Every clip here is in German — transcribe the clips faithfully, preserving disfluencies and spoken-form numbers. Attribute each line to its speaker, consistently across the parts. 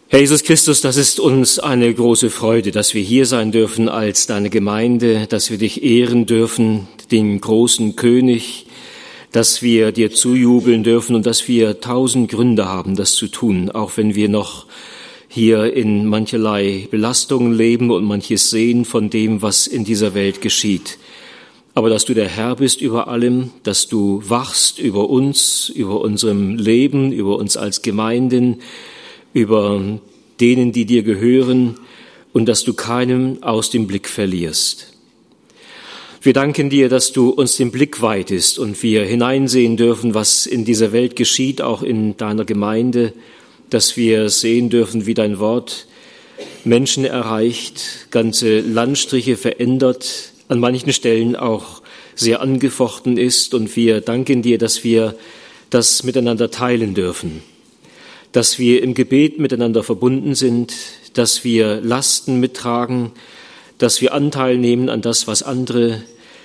Speaker 1: Herr Jesus Christus, das ist uns eine große Freude, dass wir hier sein dürfen als deine Gemeinde, dass wir dich ehren dürfen, den großen König, dass wir dir zujubeln dürfen und dass wir tausend Gründe haben, das zu tun, auch wenn wir noch hier in mancherlei Belastungen leben und manches sehen von dem, was in dieser Welt geschieht. Aber dass du der Herr bist über allem, dass du wachst über uns, über unserem Leben, über uns als Gemeinden, über denen, die dir gehören, und dass du keinem aus dem Blick verlierst. Wir danken dir, dass du uns den Blick weitest und wir hineinsehen dürfen, was in dieser Welt geschieht, auch in deiner Gemeinde, dass wir sehen dürfen, wie dein Wort Menschen erreicht, ganze Landstriche verändert, an manchen Stellen auch sehr angefochten ist, und wir danken dir, dass wir das miteinander teilen dürfen, dass wir im Gebet miteinander verbunden sind, dass wir Lasten mittragen, dass wir Anteil nehmen an das, was andere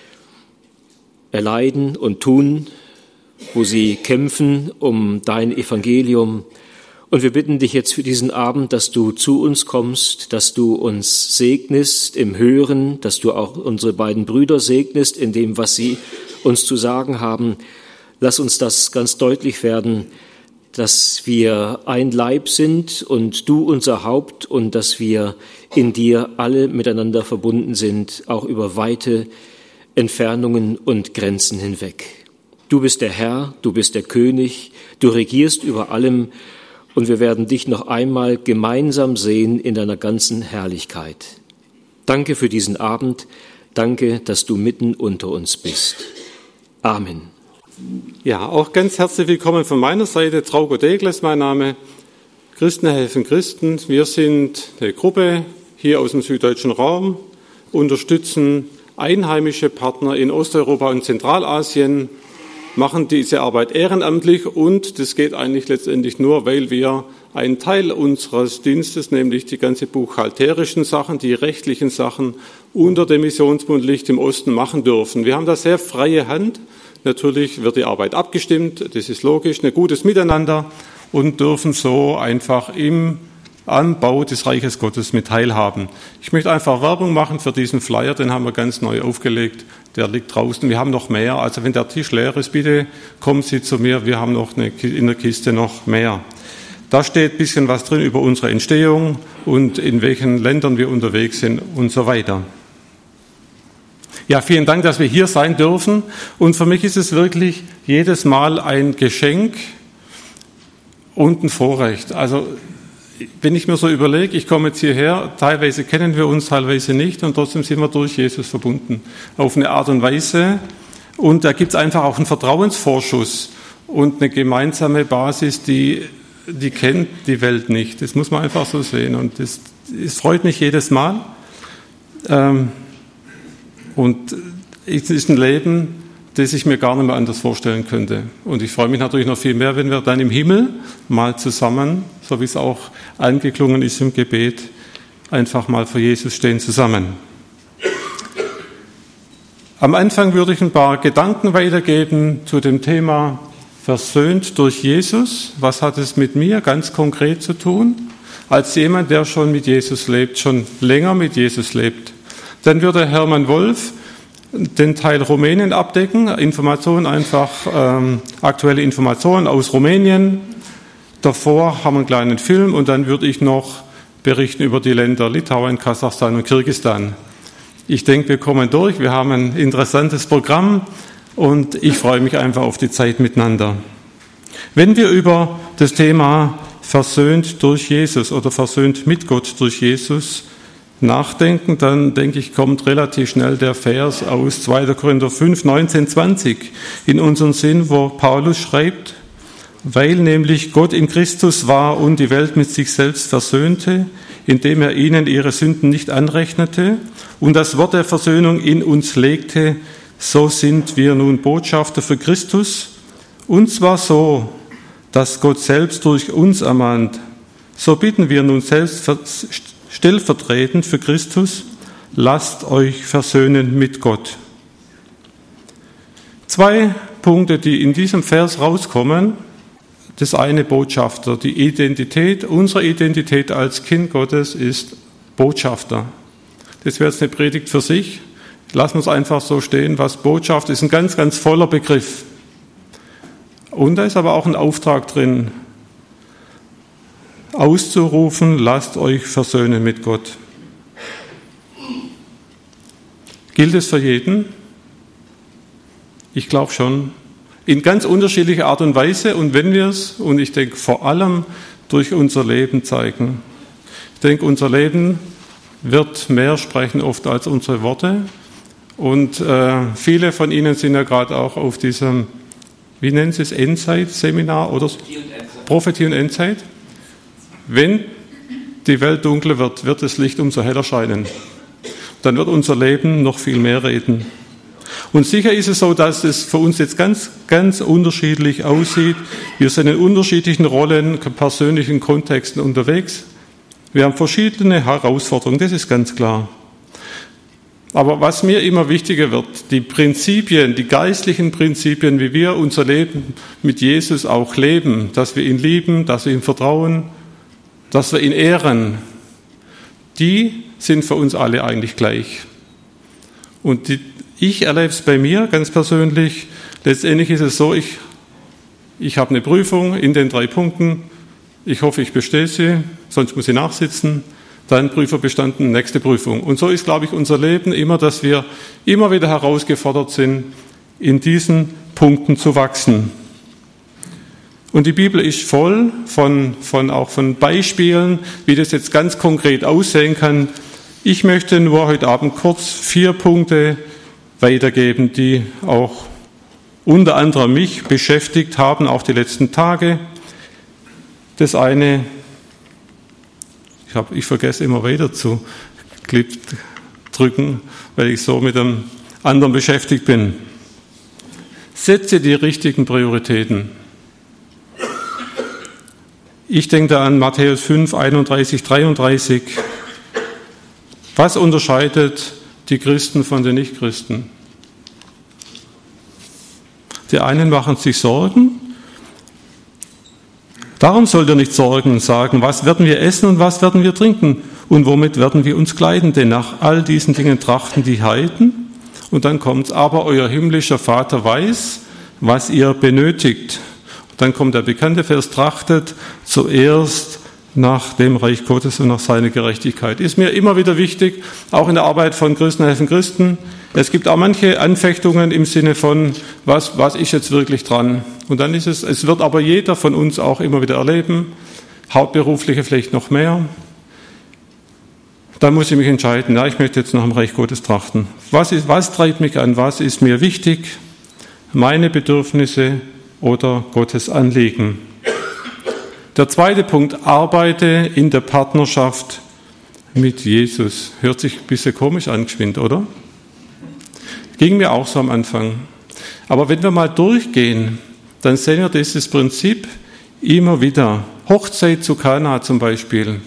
Speaker 1: erleiden und tun, wo sie kämpfen um dein Evangelium. Und wir bitten dich jetzt für diesen Abend, dass du zu uns kommst, dass du uns segnest im Hören, dass du auch unsere beiden Brüder segnest in dem, was sie uns zu sagen haben. Lass uns das ganz deutlich werden, dass wir ein Leib sind und du unser Haupt und dass wir in dir alle miteinander verbunden sind, auch über weite Entfernungen und Grenzen hinweg. Du bist der Herr, du bist der König, du regierst über allem, und wir werden dich noch einmal gemeinsam sehen in deiner ganzen Herrlichkeit. Danke für diesen Abend, danke, dass du mitten unter uns bist. Amen.
Speaker 2: Ja, auch ganz herzlich willkommen von meiner Seite. Traugo Degler ist mein Name. Christen helfen Christen. Wir sind eine Gruppe hier aus dem süddeutschen Raum, unterstützen einheimische Partner in Osteuropa und Zentralasien, machen diese Arbeit ehrenamtlich, und das geht eigentlich letztendlich nur, weil wir einen Teil unseres Dienstes, nämlich die ganze buchhalterischen Sachen, die rechtlichen Sachen unter dem Missionsbund Licht im Osten machen dürfen. Wir haben da sehr freie Hand. Natürlich wird die Arbeit abgestimmt, das ist logisch, ein gutes Miteinander, und dürfen so einfach im Anbau des Reiches Gottes mit teilhaben. Ich möchte einfach Werbung machen für diesen Flyer, den haben wir ganz neu aufgelegt, der liegt draußen. Wir haben noch mehr, also wenn der Tisch leer ist, bitte kommen Sie zu mir, wir haben noch eine, in der Kiste noch mehr. Da steht ein bisschen was drin über unsere Entstehung und in welchen Ländern wir unterwegs sind und so weiter. Ja, vielen Dank, dass wir hier sein dürfen. Und für mich ist es wirklich jedes Mal ein Geschenk und ein Vorrecht. Also, wenn ich mir so überlege, ich komme jetzt hierher, teilweise kennen wir uns, teilweise nicht, und trotzdem sind wir durch Jesus verbunden. Auf eine Art und Weise. Und da gibt es einfach auch einen Vertrauensvorschuss und eine gemeinsame Basis, die, die kennt die Welt nicht. Das muss man einfach so sehen. Und das, das freut mich jedes Mal. Ähm, Und es ist ein Leben, das ich mir gar nicht mehr anders vorstellen könnte. Und ich freue mich natürlich noch viel mehr, wenn wir dann im Himmel mal zusammen, so wie es auch angeklungen ist im Gebet, einfach mal vor Jesus stehen zusammen. Am Anfang würde ich ein paar Gedanken weitergeben zu dem Thema versöhnt durch Jesus. Was hat es mit mir ganz konkret zu tun? Als jemand, der schon mit Jesus lebt, schon länger mit Jesus lebt. Dann würde Hermann Wolf den Teil Rumänien abdecken, Informationen einfach, ähm, aktuelle Informationen aus Rumänien. Davor haben wir einen kleinen Film, und dann würde ich noch berichten über die Länder Litauen, Kasachstan und Kirgisistan. Ich denke, wir kommen durch, wir haben ein interessantes Programm, und ich freue mich einfach auf die Zeit miteinander. Wenn wir über das Thema versöhnt durch Jesus oder versöhnt mit Gott durch Jesus nachdenken, dann denke ich, kommt relativ schnell der Vers aus zweiter Korinther fünf, neunzehn, zwanzig in unseren Sinn, wo Paulus schreibt: Weil nämlich Gott in Christus war und die Welt mit sich selbst versöhnte, indem er ihnen ihre Sünden nicht anrechnete und das Wort der Versöhnung in uns legte, so sind wir nun Botschafter für Christus, und zwar so, dass Gott selbst durch uns ermahnt. So bitten wir nun selbst stellvertretend für Christus, lasst euch versöhnen mit Gott. Zwei Punkte, die in diesem Vers rauskommen. das eine Botschafter. Die Identität, unsere Identität als Kind Gottes ist Botschafter. Das wäre jetzt eine Predigt für sich. Lassen wir es einfach so stehen. Was Botschaft ist, ein ganz, ganz voller Begriff. Und da ist aber auch ein Auftrag drin, auszurufen, lasst euch versöhnen mit Gott. Gilt es für jeden? Ich glaube schon. In ganz unterschiedlicher Art und Weise. Und wenn wir es, und ich denke vor allem durch unser Leben zeigen. Ich denke, unser Leben wird mehr sprechen oft als unsere Worte. Und äh, viele von Ihnen sind ja gerade auch auf diesem, wie nennen Sie es, Endzeit-Seminar oder Prophetie und Endzeit. Wenn die Welt dunkler wird, wird das Licht umso heller scheinen. Dann wird unser Leben noch viel mehr reden. Und sicher ist es so, dass es für uns jetzt ganz, ganz unterschiedlich aussieht. Wir sind in unterschiedlichen Rollen, persönlichen Kontexten unterwegs. Wir haben verschiedene Herausforderungen, das ist ganz klar. Aber was mir immer wichtiger wird, die Prinzipien, die geistlichen Prinzipien, wie wir unser Leben mit Jesus auch leben, dass wir ihn lieben, dass wir ihm vertrauen, dass wir ihn ehren, die sind für uns alle eigentlich gleich. Und die, ich erlebe es bei mir ganz persönlich, letztendlich ist es so, ich, ich habe eine Prüfung in den drei Punkten, ich hoffe, ich bestehe sie, sonst muss ich nachsitzen, dann Prüfer bestanden, nächste Prüfung. Und so ist, glaube ich, unser Leben immer, dass wir immer wieder herausgefordert sind, in diesen Punkten zu wachsen. Und die Bibel ist voll von, von, auch von Beispielen, wie das jetzt ganz konkret aussehen kann. Ich möchte nur heute Abend kurz vier Punkte weitergeben, die auch unter anderem mich beschäftigt haben, auch die letzten Tage. Das eine, ich, hab, ich vergesse immer weiter zu drücken, weil ich so mit dem anderen beschäftigt bin. Setze die richtigen Prioritäten. Ich denke da an Matthäus fünf, einunddreißig, dreiunddreißig. Was unterscheidet die Christen von den Nichtchristen? Die einen machen sich Sorgen. Darum sollt ihr nicht Sorgen sagen, was werden wir essen und was werden wir trinken und womit werden wir uns kleiden, denn nach all diesen Dingen trachten die Heiden. Und dann kommt's, aber euer himmlischer Vater weiß, was ihr benötigt. Dann kommt der bekannte Vers, trachtet zuerst nach dem Reich Gottes und nach seiner Gerechtigkeit. Ist mir immer wieder wichtig, auch in der Arbeit von Christen helfen Christen. Es gibt auch manche Anfechtungen im Sinne von, was, was ist jetzt wirklich dran? Und dann ist es, es wird aber jeder von uns auch immer wieder erleben, Hauptberufliche vielleicht noch mehr. Dann muss ich mich entscheiden, ja, ich möchte jetzt nach dem Reich Gottes trachten. Was ist, was treibt mich an? Was ist mir wichtig? Meine Bedürfnisse oder Gottes Anliegen. Der zweite Punkt, arbeite in der Partnerschaft mit Jesus. Hört sich ein bisschen komisch an, geschwind, oder? Ging mir auch so am Anfang. Aber wenn wir mal durchgehen, dann sehen wir dieses Prinzip immer wieder. Hochzeit zu Kana zum Beispiel.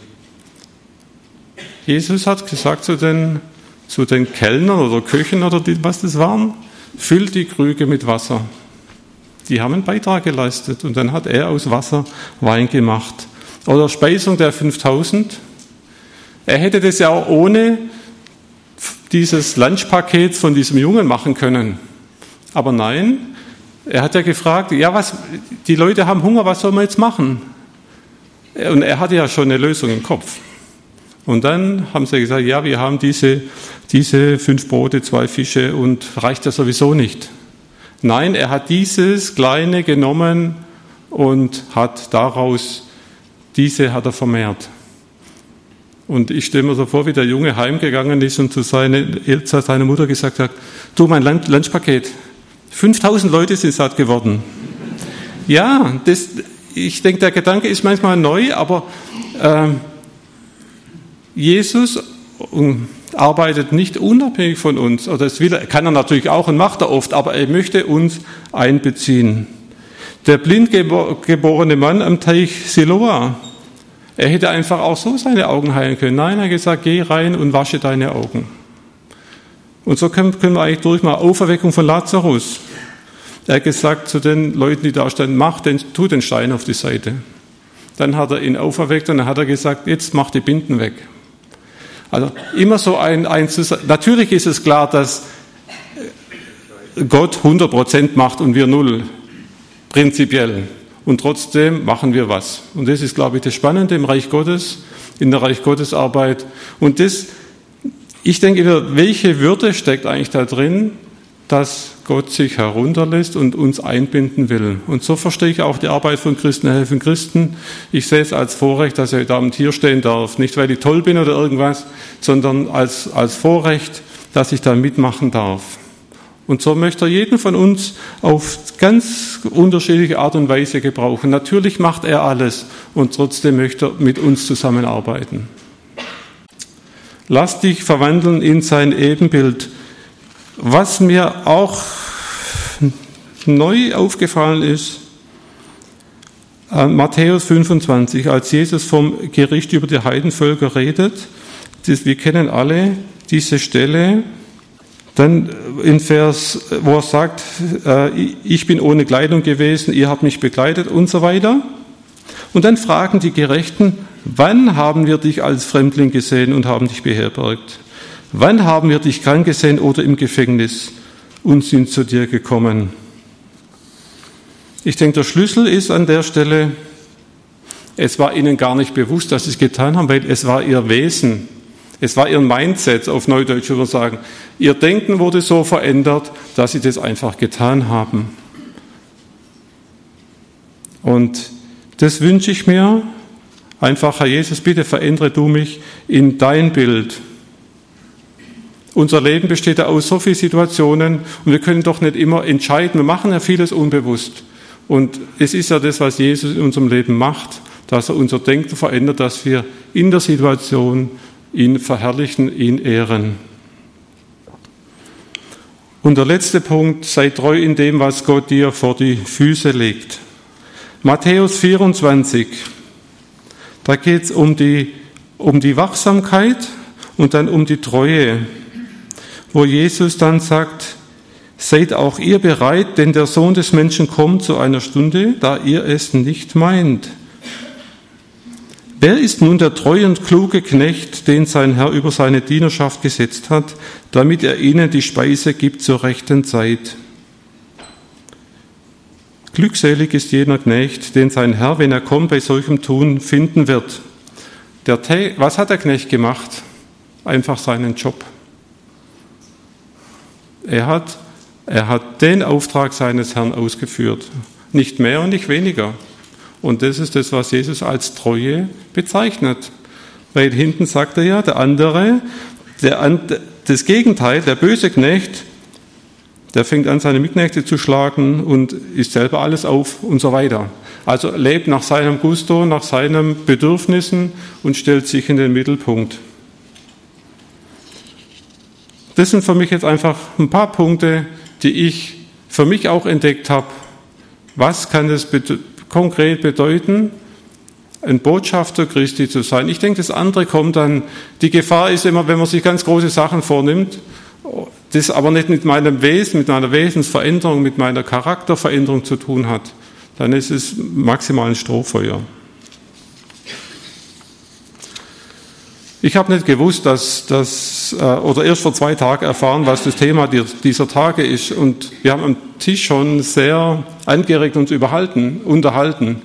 Speaker 2: Jesus hat gesagt zu den, zu den Kellnern oder Köchen oder die, was das waren, füllt die Krüge mit Wasser. Die haben einen Beitrag geleistet und dann hat er aus Wasser Wein gemacht. Oder Speisung der fünftausend. Er hätte das ja auch ohne dieses Lunchpaket von diesem Jungen machen können. Aber nein, er hat ja gefragt, ja, was, die Leute haben Hunger, was soll man jetzt machen? Und er hatte ja schon eine Lösung im Kopf. Und dann haben sie gesagt, ja, wir haben diese, diese fünf Brote, zwei Fische und reicht ja sowieso nicht. Nein, er hat dieses Kleine genommen und hat daraus, diese hat er vermehrt. Und ich stelle mir so vor, wie der Junge heimgegangen ist und zu seiner, zu seiner Mutter gesagt hat, du, mein Lunchpaket, fünftausend Leute sind satt geworden. Ja, das, ich denke, der Gedanke ist manchmal neu, aber äh, Jesus arbeitet nicht unabhängig von uns. Oder das will er, kann er natürlich auch und macht er oft, aber er möchte uns einbeziehen. Der blind geborene Mann am Teich Siloa, er hätte einfach auch so seine Augen heilen können. Nein, er hat gesagt, geh rein und wasche deine Augen. Und so können, können wir eigentlich durch mal Auferweckung von Lazarus. Er hat gesagt zu den Leuten, die da standen, mach den, tu den Stein auf die Seite. Dann hat er ihn auferweckt und dann hat er gesagt, jetzt mach die Binden weg. Also immer so ein, ein natürlich ist es klar, dass Gott hundert Prozent macht und wir null, prinzipiell. Und trotzdem machen wir was. Und das ist, glaube ich, das Spannende im Reich Gottes, in der Reich Gottes Arbeit. Und das, ich denke, welche Würde steckt eigentlich da drin, dass Gott sich herunterlässt und uns einbinden will. Und so verstehe ich auch die Arbeit von Christen helfen Christen. Ich sehe es als Vorrecht, dass ich heute Abend hier stehen darf. Nicht, weil ich toll bin oder irgendwas, sondern als, als Vorrecht, dass ich da mitmachen darf. Und so möchte er jeden von uns auf ganz unterschiedliche Art und Weise gebrauchen. Natürlich macht er alles und trotzdem möchte er mit uns zusammenarbeiten. Lass dich verwandeln in sein Ebenbild. Was mir auch neu aufgefallen ist, Matthäus fünfundzwanzig, als Jesus vom Gericht über die Heidenvölker redet, das, wir kennen alle diese Stelle, dann in Vers, wo er sagt, ich bin ohne Kleidung gewesen, ihr habt mich begleitet und so weiter. Und dann fragen die Gerechten, wann haben wir dich als Fremdling gesehen und haben dich beherbergt? Wann haben wir dich krank gesehen oder im Gefängnis und sind zu dir gekommen? Ich denke, der Schlüssel ist an der Stelle, es war ihnen gar nicht bewusst, dass sie es getan haben, weil es war ihr Wesen, es war ihr Mindset, auf Neudeutsch würde ich sagen. Ihr Denken wurde so verändert, dass sie das einfach getan haben. Und das wünsche ich mir, einfach, Herr Jesus, bitte verändere du mich in dein Bild. Unser Leben besteht ja aus so vielen Situationen und wir können doch nicht immer entscheiden. Wir machen ja vieles unbewusst. Und es ist ja das, was Jesus in unserem Leben macht, dass er unser Denken verändert, dass wir in der Situation ihn verherrlichen, ihn ehren. Und der letzte Punkt, sei treu in dem, was Gott dir vor die Füße legt. Matthäus vierundzwanzig, da geht es um die, um die Wachsamkeit und dann um die Treue, wo Jesus dann sagt, seid auch ihr bereit, denn der Sohn des Menschen kommt zu einer Stunde, da ihr es nicht meint. Wer ist nun der treue und kluge Knecht, den sein Herr über seine Dienerschaft gesetzt hat, damit er ihnen die Speise gibt zur rechten Zeit? Glückselig ist jener Knecht, den sein Herr, wenn er kommt, bei solchem Tun finden wird. Der, was hat der Knecht gemacht? Einfach seinen Job. Er hat, er hat den Auftrag seines Herrn ausgeführt. Nicht mehr und nicht weniger. Und das ist das, was Jesus als Treue bezeichnet. Weil hinten sagt er ja, der andere, der, das Gegenteil, der böse Knecht, der fängt an, seine Mitknechte zu schlagen und isst selber alles auf und so weiter. Also lebt nach seinem Gusto, nach seinen Bedürfnissen und stellt sich in den Mittelpunkt. Das sind für mich jetzt einfach ein paar Punkte, die ich für mich auch entdeckt habe. Was kann das be- konkret bedeuten, ein Botschafter Christi zu sein? Ich denke, das andere kommt dann. Die Gefahr ist immer, wenn man sich ganz große Sachen vornimmt, das aber nicht mit meinem Wesen, mit meiner Wesensveränderung, mit meiner Charakterveränderung zu tun hat, dann ist es maximal ein Strohfeuer. Ich habe nicht gewusst, dass das, oder erst vor zwei Tagen erfahren, was das Thema dieser Tage ist. Und wir haben am Tisch schon sehr angeregt uns überhalten, unterhalten.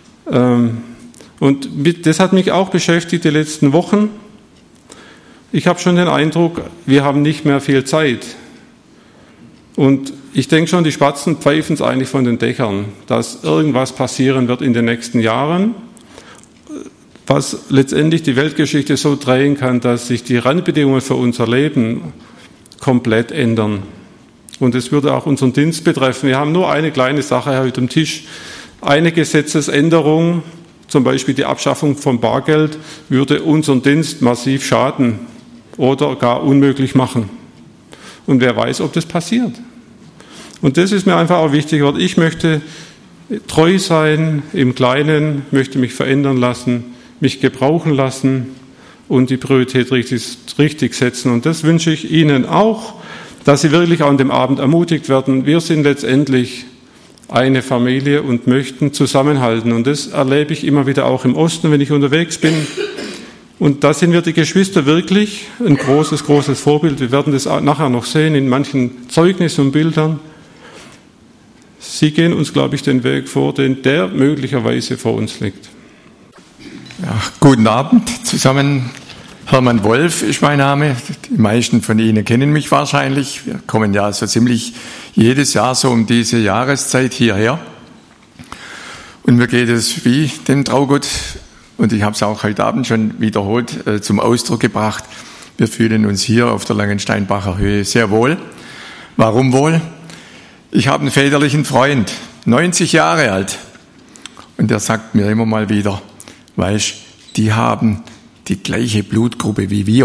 Speaker 2: Und das hat mich auch beschäftigt die letzten Wochen. Ich habe schon den Eindruck, wir haben nicht mehr viel Zeit. Und ich denke schon, die Spatzen pfeifen es eigentlich von den Dächern, dass irgendwas passieren wird in den nächsten Jahren, was letztendlich die Weltgeschichte so drehen kann, dass sich die Randbedingungen für unser Leben komplett ändern. Und es würde auch unseren Dienst betreffen. Wir haben nur eine kleine Sache heute am Tisch. Eine Gesetzesänderung, zum Beispiel die Abschaffung von Bargeld, würde unseren Dienst massiv schaden oder gar unmöglich machen. Und wer weiß, ob das passiert. Und das ist mir einfach auch wichtig. Ich möchte treu sein im Kleinen, möchte mich verändern lassen, mich gebrauchen lassen und die Priorität richtig, richtig setzen. Und das wünsche ich Ihnen auch, dass sie wirklich an dem Abend ermutigt werden. Wir sind letztendlich eine Familie und möchten zusammenhalten. Und das erlebe ich immer wieder auch im Osten, wenn ich unterwegs bin. Und da sind wir die Geschwister wirklich ein großes, großes Vorbild. Wir werden das nachher noch sehen in manchen Zeugnissen und Bildern. Sie gehen uns, glaube ich, den Weg vor, den der möglicherweise vor uns liegt.
Speaker 3: Ja, guten Abend zusammen. Hermann Wolf ist mein Name. Die meisten von Ihnen kennen mich wahrscheinlich. Wir kommen ja so ziemlich jedes Jahr so um diese Jahreszeit hierher. Und mir geht es wie dem Traugott, und ich habe es auch heute Abend schon wiederholt äh, zum Ausdruck gebracht. Wir fühlen uns hier auf der Langensteinbacher Höhe sehr wohl. Warum wohl? Ich habe einen väterlichen Freund, neunzig Jahre alt. Und der sagt mir immer mal wieder, weißt, die haben die gleiche Blutgruppe wie wir.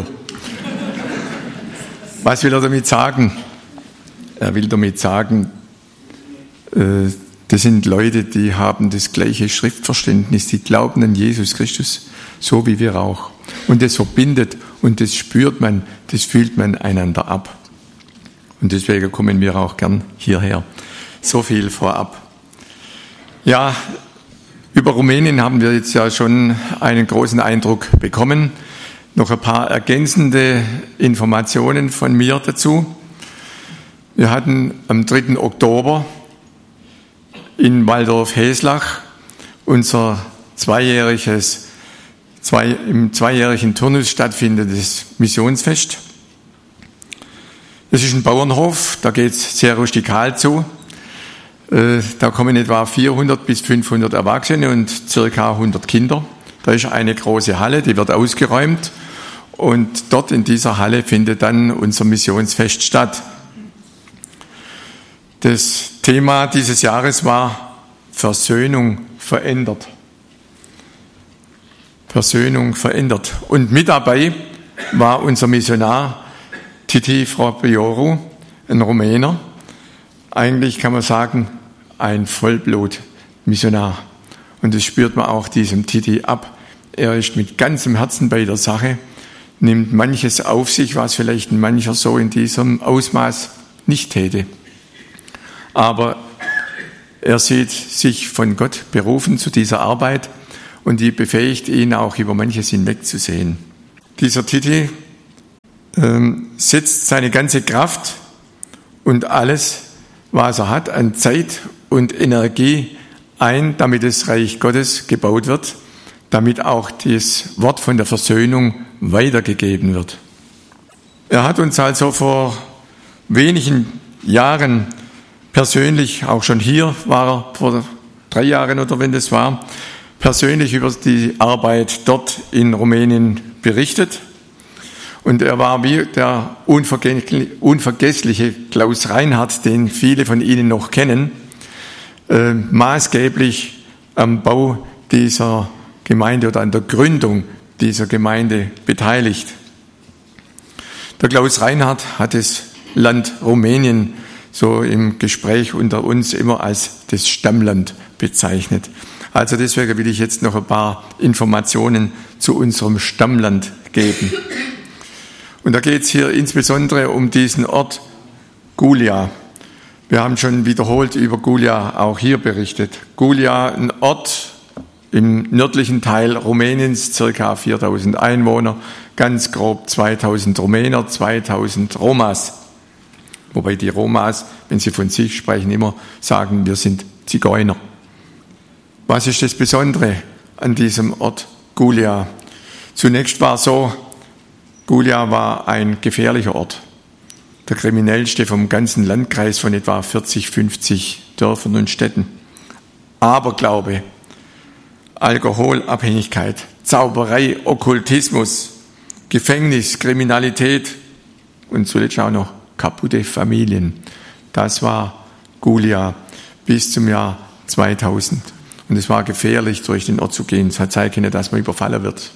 Speaker 3: Was will er damit sagen? Er will damit sagen, äh, das sind Leute, die haben das gleiche Schriftverständnis, die glauben an Jesus Christus, so wie wir auch. Und das verbindet und das spürt man, das fühlt man einander ab. Und deswegen kommen wir auch gern hierher. So viel vorab. Ja, über Rumänien haben wir jetzt ja schon einen großen Eindruck bekommen. Noch ein paar ergänzende Informationen von mir dazu. Wir hatten am dritten Oktober in Waldorf-Heslach unser zweijähriges, zwei, im zweijährigen Turnus stattfindendes Missionsfest. Das ist ein Bauernhof, da geht es sehr rustikal zu. Da kommen etwa vierhundert bis fünfhundert Erwachsene und circa hundert Kinder. Da ist eine große Halle, die wird ausgeräumt und dort in dieser Halle findet dann unser Missionsfest statt. Das Thema dieses Jahres war Versöhnung verändert. Versöhnung verändert. Und mit dabei war unser Missionar Titi Frobioru, ein Rumäner. Eigentlich kann man sagen, ein Vollblut-Missionar. Und das spürt man auch diesem Titi ab. Er ist mit ganzem Herzen bei der Sache, nimmt manches auf sich, was vielleicht ein mancher so in diesem Ausmaß nicht täte. Aber er sieht sich von Gott berufen zu dieser Arbeit und die befähigt ihn auch über manches hinwegzusehen. Dieser Titi ähm, setzt seine ganze Kraft und alles, was er hat, an Zeit und Energie ein, damit das Reich Gottes gebaut wird, damit auch das Wort von der Versöhnung weitergegeben wird. Er hat uns also vor wenigen Jahren persönlich, auch schon hier war er vor drei Jahren oder wenn das war, persönlich über die Arbeit dort in Rumänien berichtet. Und er war wie der unvergessliche Klaus Reinhardt, den viele von Ihnen noch kennen, äh, maßgeblich am Bau dieser Gemeinde oder an der Gründung dieser Gemeinde beteiligt. Der Klaus Reinhardt hat das Land Rumänien so im Gespräch unter uns immer als das Stammland bezeichnet. Also deswegen will ich jetzt noch ein paar Informationen zu unserem Stammland geben. Und da geht es hier insbesondere um diesen Ort Gulia. Wir haben schon wiederholt über Gulia auch hier berichtet. Gulia, ein Ort im nördlichen Teil Rumäniens, circa viertausend Einwohner, ganz grob zweitausend Rumäner, zweitausend Romas. Wobei die Romas, wenn sie von sich sprechen, immer sagen, wir sind Zigeuner. Was ist das Besondere an diesem Ort Gulia? Zunächst war so, Gulia war ein gefährlicher Ort. Der kriminellste vom ganzen Landkreis von etwa vierzig, fünfzig Dörfern und Städten. Aberglaube, Alkoholabhängigkeit, Zauberei, Okkultismus, Gefängnis, Kriminalität und zuletzt auch noch kaputte Familien. Das war Gulia bis zum Jahr zweitausend. Und es war gefährlich, durch den Ort zu gehen. Es hat sein können, dass man überfallen wird.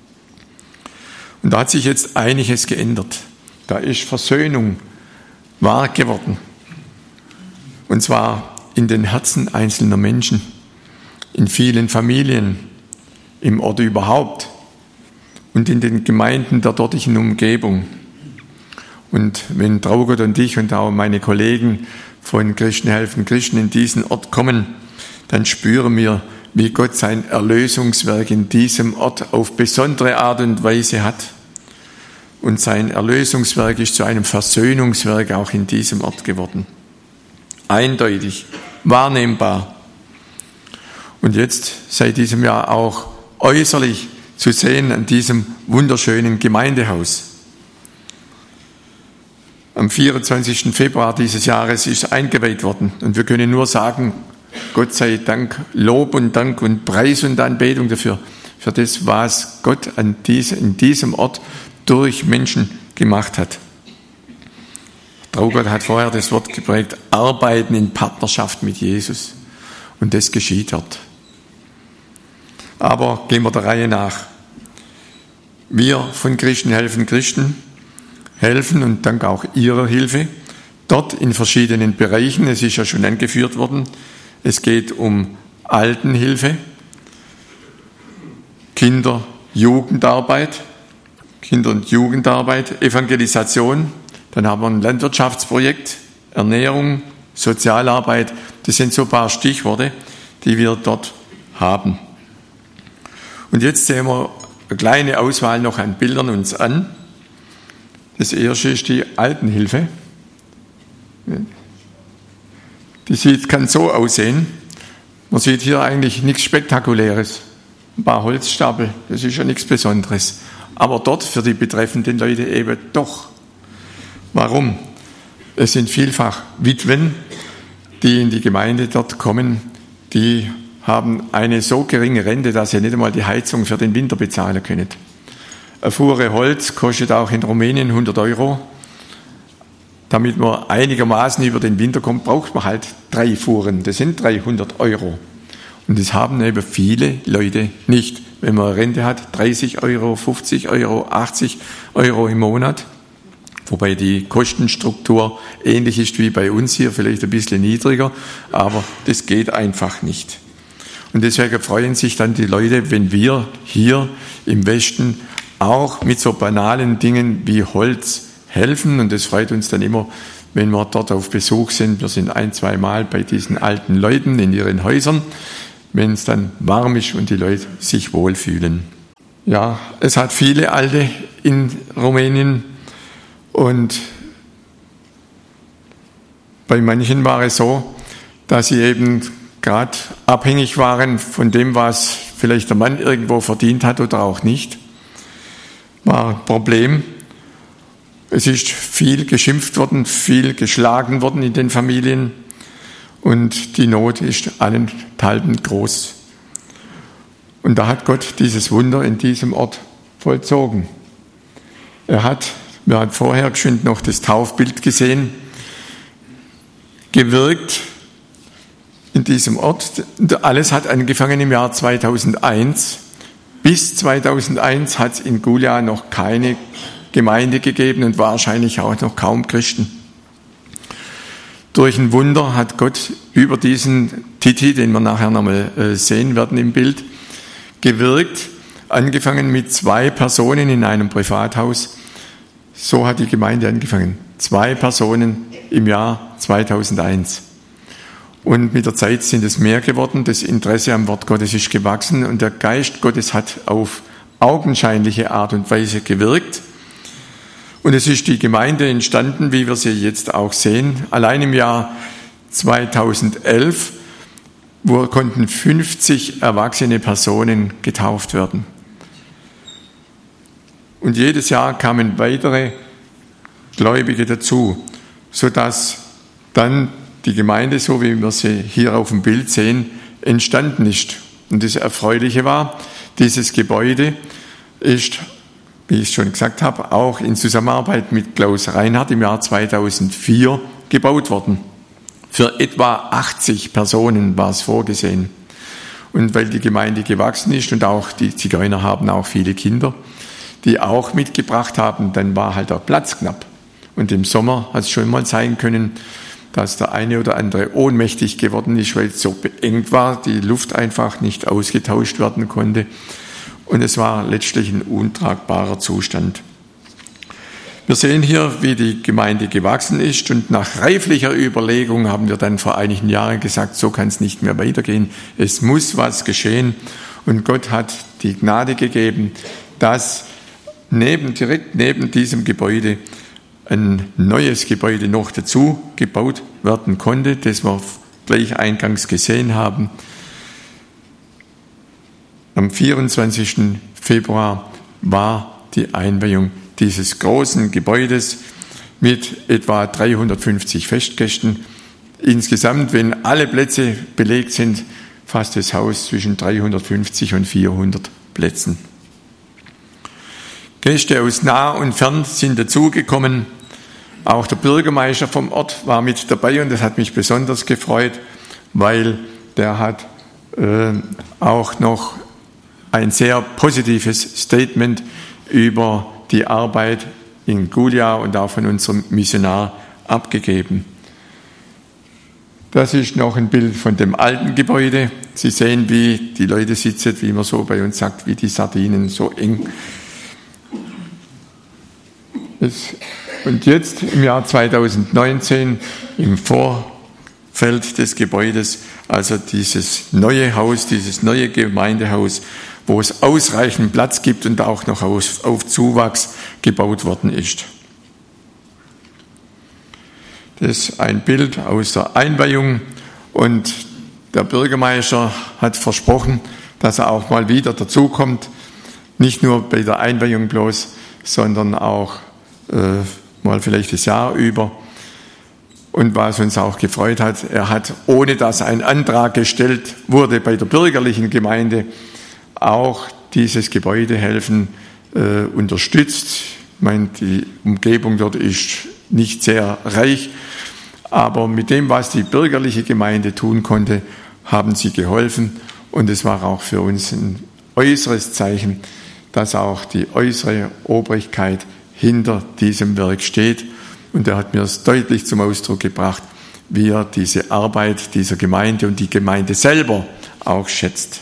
Speaker 3: Und da hat sich jetzt einiges geändert. Da ist Versöhnung wahr geworden. Und zwar in den Herzen einzelner Menschen, in vielen Familien, im Ort überhaupt und in den Gemeinden der dortigen Umgebung. Und wenn Traugott und ich und auch meine Kollegen von Christen helfen Christen in diesen Ort kommen, dann spüren wir, wie Gott sein Erlösungswerk in diesem Ort auf besondere Art und Weise hat. Und sein Erlösungswerk ist zu einem Versöhnungswerk auch in diesem Ort geworden. Eindeutig, wahrnehmbar. Und jetzt seit diesem Jahr auch äußerlich zu sehen an diesem wunderschönen Gemeindehaus. Am vierundzwanzigsten Februar dieses Jahres ist eingeweiht worden. Und wir können nur sagen, Gott sei Dank, Lob und Dank und Preis und Anbetung dafür, für das, was Gott an diese, in diesem Ort durch Menschen gemacht hat. Traugott hat vorher das Wort geprägt, arbeiten in Partnerschaft mit Jesus. Und das geschieht dort. Aber gehen wir der Reihe nach. Wir von Christen helfen Christen, helfen und dank auch Ihrer Hilfe, dort in verschiedenen Bereichen, es ist ja schon angeführt worden, es geht um Altenhilfe, Kinder-, Jugendarbeit, Kinder- und Jugendarbeit, Evangelisation, dann haben wir ein Landwirtschaftsprojekt, Ernährung, Sozialarbeit, das sind so ein paar Stichworte, die wir dort haben. Und jetzt sehen wir eine kleine Auswahl noch an Bildern uns an. Das erste ist die Altenhilfe. Die sieht, kann so aussehen. Man sieht hier eigentlich nichts Spektakuläres. Ein paar Holzstapel, das ist ja nichts Besonderes. Aber dort für die betreffenden Leute eben doch. Warum? Es sind vielfach Witwen, die in die Gemeinde dort kommen, die haben eine so geringe Rente, dass sie nicht einmal die Heizung für den Winter bezahlen können. Eine Fuhre Holz kostet auch in Rumänien hundert Euro. Damit man einigermaßen über den Winter kommt, braucht man halt drei Fuhren. Das sind dreihundert Euro. Und das haben eben viele Leute nicht. Wenn man eine Rente hat, dreißig Euro, fünfzig Euro, achtzig Euro im Monat. Wobei die Kostenstruktur ähnlich ist wie bei uns hier, vielleicht ein bisschen niedriger. Aber das geht einfach nicht. Und deswegen freuen sich dann die Leute, wenn wir hier im Westen auch mit so banalen Dingen wie Holz helfen. Und das freut uns dann immer, wenn wir dort auf Besuch sind. Wir sind ein, zwei Mal bei diesen alten Leuten in ihren Häusern, wenn es dann warm ist und die Leute sich wohlfühlen. Ja, es hat viele Alte in Rumänien und bei manchen war es so, dass sie eben gerade abhängig waren von dem, was vielleicht der Mann irgendwo verdient hat oder auch nicht. War ein Problem. Es ist viel geschimpft worden, viel geschlagen worden in den Familien und die Not ist allenthalben groß. Und da hat Gott dieses Wunder in diesem Ort vollzogen. Er hat, wir haben vorher schon noch das Taufbild gesehen, gewirkt in diesem Ort. Alles hat angefangen im Jahr zweitausendeins. Bis zweitausendeins hat es in Gulea noch keine Gemeinde gegeben und wahrscheinlich auch noch kaum Christen. Durch ein Wunder hat Gott über diesen Titi, den wir nachher nochmal sehen werden im Bild, gewirkt, angefangen mit zwei Personen in einem Privathaus. So hat die Gemeinde angefangen. Zwei Personen im Jahr zweitausendeins. Und mit der Zeit sind es mehr geworden, das Interesse am Wort Gottes ist gewachsen und der Geist Gottes hat auf augenscheinliche Art und Weise gewirkt. Und es ist die Gemeinde entstanden, wie wir sie jetzt auch sehen. Allein im Jahr zweitausendelf wo konnten fünfzig erwachsene Personen getauft werden. Und jedes Jahr kamen weitere Gläubige dazu, sodass dann die Gemeinde, so wie wir sie hier auf dem Bild sehen, entstanden ist. Und das Erfreuliche war, dieses Gebäude ist, wie ich schon gesagt habe, auch in Zusammenarbeit mit Klaus Reinhardt im Jahr zweitausendvier gebaut worden. Für etwa achtzig Personen war es vorgesehen. Und weil die Gemeinde gewachsen ist und auch die Zigeuner haben auch viele Kinder, die auch mitgebracht haben, dann war halt der Platz knapp. Und im Sommer hat es schon mal sein können, dass der eine oder andere ohnmächtig geworden ist, weil es so beengt war, die Luft einfach nicht ausgetauscht werden konnte. Und es war letztlich ein untragbarer Zustand. Wir sehen hier, wie die Gemeinde gewachsen ist, und nach reiflicher Überlegung haben wir dann vor einigen Jahren gesagt, so kann es nicht mehr weitergehen. Es muss was geschehen, und Gott hat die Gnade gegeben, dass neben, direkt neben diesem Gebäude ein neues Gebäude noch dazu gebaut werden konnte, das wir gleich eingangs gesehen haben. Am vierundzwanzigsten Februar war die Einweihung dieses großen Gebäudes mit etwa dreihundertfünfzig Festgästen. Insgesamt, wenn alle Plätze belegt sind, fasst das Haus zwischen dreihundertfünfzig und vierhundert Plätzen. Gäste aus nah und fern sind dazugekommen. Auch der Bürgermeister vom Ort war mit dabei, und das hat mich besonders gefreut, weil der hat äh, auch noch ein sehr positives Statement über die Arbeit in Gulia und auch von unserem Missionar abgegeben. Das ist noch ein Bild von dem alten Gebäude. Sie sehen, wie die Leute sitzen, wie man so bei uns sagt, wie die Sardinen, so eng. Und jetzt im Jahr zweitausendneunzehn, im Vorfeld des Gebäudes, also dieses neue Haus, dieses neue Gemeindehaus, wo es ausreichend Platz gibt und auch noch auf, auf Zuwachs gebaut worden ist. Das ist ein Bild aus der Einweihung, und der Bürgermeister hat versprochen, dass er auch mal wieder dazukommt, nicht nur bei der Einweihung bloß, sondern auch äh, mal vielleicht das Jahr über. Und was uns auch gefreut hat, er hat, ohne dass ein Antrag gestellt wurde bei der bürgerlichen Gemeinde, auch dieses Gebäudehelfen äh, unterstützt. Ich meine, die Umgebung dort ist nicht sehr reich, aber mit dem, was die bürgerliche Gemeinde tun konnte, haben sie geholfen, und es war auch für uns ein äußeres Zeichen, dass auch die äußere Obrigkeit hinter diesem Werk steht, und er hat mir es deutlich zum Ausdruck gebracht, wie er diese Arbeit dieser Gemeinde und die Gemeinde selber auch schätzt.